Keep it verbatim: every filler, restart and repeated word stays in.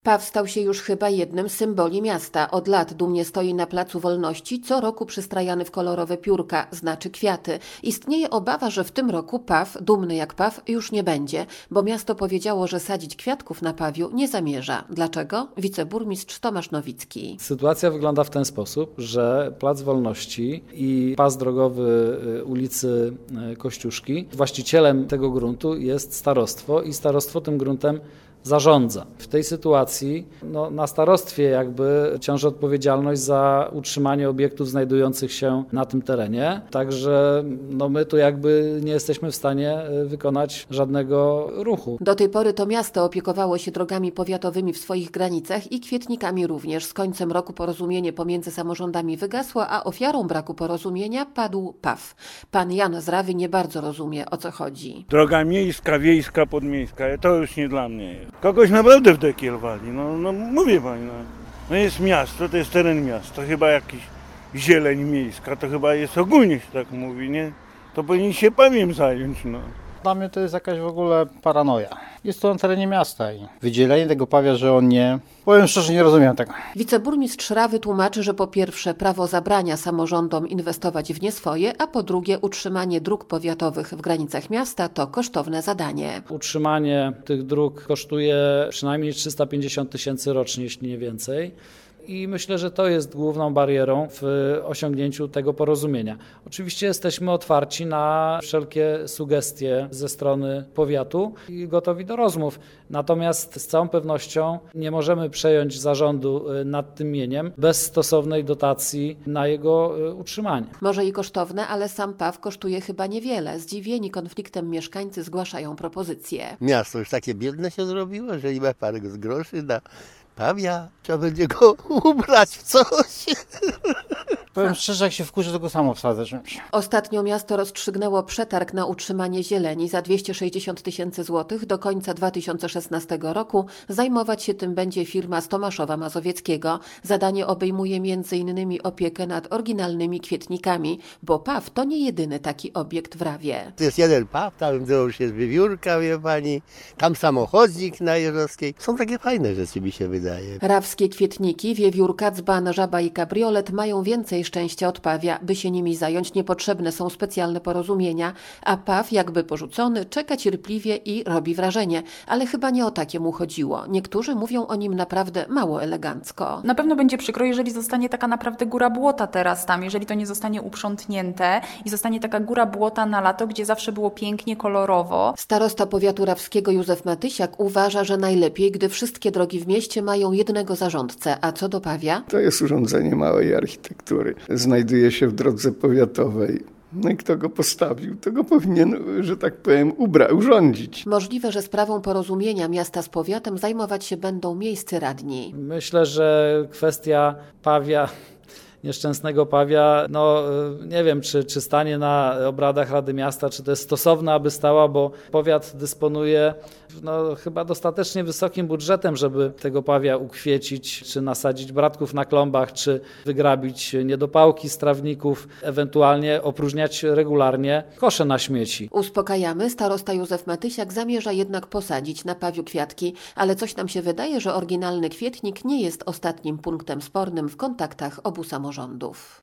Paw stał się już chyba jednym z symboli miasta. Od lat dumnie stoi na Placu Wolności, co roku przystrajany w kolorowe piórka, znaczy kwiaty. Istnieje obawa, że w tym roku paw, dumny jak paw, już nie będzie, bo miasto powiedziało, że sadzić kwiatków na pawiu nie zamierza. Dlaczego? Wiceburmistrz Tomasz Nowicki. Sytuacja wygląda w ten sposób, że Plac Wolności i pas drogowy ulicy Kościuszki, właścicielem tego gruntu jest starostwo i starostwo tym gruntem zarządza. W tej sytuacji no, na starostwie jakby ciąży odpowiedzialność za utrzymanie obiektów znajdujących się na tym terenie. Także no, my tu jakby nie jesteśmy w stanie wykonać żadnego ruchu. Do tej pory to miasto opiekowało się drogami powiatowymi w swoich granicach i kwietnikami również. Z końcem roku porozumienie pomiędzy samorządami wygasło, a ofiarą braku porozumienia padł paw. Pan Jan z Rawy nie bardzo rozumie, o co chodzi. Droga miejska, wiejska, podmiejska, to już nie dla mnie jest. Kogoś naprawdę w dekiel wali, no, no mówię pani, no. No jest miasto, to jest teren miasta, chyba jakiś zieleń miejska, to chyba jest ogólnie się tak mówi, nie? To powinien się pawiem zająć, no. Dla mnie to jest jakaś w ogóle paranoja. Jest to na terenie miasta i wydzielenie tego pawia, że on nie... Powiem szczerze, nie rozumiem tego. Wiceburmistrz Rawy tłumaczy, że po pierwsze prawo zabrania samorządom inwestować w nie swoje, a po drugie utrzymanie dróg powiatowych w granicach miasta to kosztowne zadanie. Utrzymanie tych dróg kosztuje przynajmniej trzysta pięćdziesiąt tysięcy rocznie, jeśli nie więcej. I myślę, że to jest główną barierą w osiągnięciu tego porozumienia. Oczywiście jesteśmy otwarci na wszelkie sugestie ze strony powiatu i gotowi do rozmów. Natomiast z całą pewnością nie możemy przejąć zarządu nad tym mieniem bez stosownej dotacji na jego utrzymanie. Może i kosztowne, ale sam paw kosztuje chyba niewiele. Zdziwieni konfliktem mieszkańcy zgłaszają propozycje. Miasto już takie biedne się zrobiło, że nie ma parę groszy na pawia, trzeba będzie go ubrać w coś. Powiem szczerze, jak się wkurzy, to go samo wsadzę czymś. Ostatnio miasto rozstrzygnęło przetarg na utrzymanie zieleni za dwieście sześćdziesiąt tysięcy złotych. Do końca dwa tysiące szesnastego roku zajmować się tym będzie firma z Tomaszowa Mazowieckiego. Zadanie obejmuje między innymi opiekę nad oryginalnymi kwietnikami, bo paw to nie jedyny taki obiekt w Rawie. To jest jeden paw, tam już jest wiewiórka, wie pani, tam samochodzik na Jeżowskiej. Są takie fajne rzeczy, mi się wydaje. Rawskie kwietniki, wiewiórka, dzban, żaba i kabriolet mają więcej szczęścia od pawia. By się nimi zająć, niepotrzebne są specjalne porozumienia, a paw, jakby porzucony, czeka cierpliwie i robi wrażenie. Ale chyba nie o takie mu chodziło. Niektórzy mówią o nim naprawdę mało elegancko. Na pewno będzie przykro, jeżeli zostanie taka naprawdę góra błota teraz tam, jeżeli to nie zostanie uprzątnięte i zostanie taka góra błota na lato, gdzie zawsze było pięknie, kolorowo. Starosta powiatu rawskiego Józef Matysiak uważa, że najlepiej, gdy wszystkie drogi w mieście mają jednego zarządcę. A co do pawia? To jest urządzenie małej architektury. Znajduje się w drodze powiatowej. No i kto go postawił, to go powinien, że tak powiem, ubra- urządzić. Możliwe, że sprawą porozumienia miasta z powiatem zajmować się będą miejscy radni. Myślę, że kwestia pawia, nieszczęsnego pawia, no nie wiem, czy, czy stanie na obradach Rady Miasta, czy to jest stosowne, aby stała, bo powiat dysponuje no, chyba dostatecznie wysokim budżetem, żeby tego pawia ukwiecić, czy nasadzić bratków na klombach, czy wygrabić niedopałki z trawników, ewentualnie opróżniać regularnie kosze na śmieci. Uspokajamy, starosta Józef Matysiak zamierza jednak posadzić na pawiu kwiatki, ale coś nam się wydaje, że oryginalny kwietnik nie jest ostatnim punktem spornym w kontaktach obu samorządów.